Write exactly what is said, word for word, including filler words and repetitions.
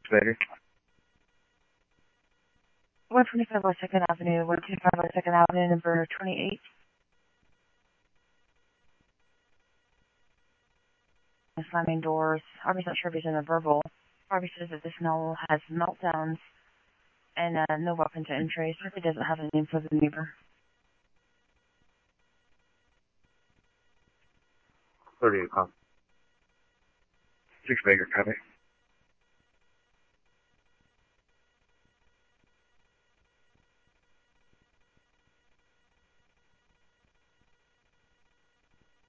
Baker. one twenty-five West second Avenue, one twenty-five West second Avenue, number twenty-eight. Slamming doors. Harvey's not sure if he's in a verbal. Harvey says that this Noel has meltdowns and uh, no weapon to entry. Certainly doesn't have a name for the neighbor. thirty-eight, huh? six Baker, copy.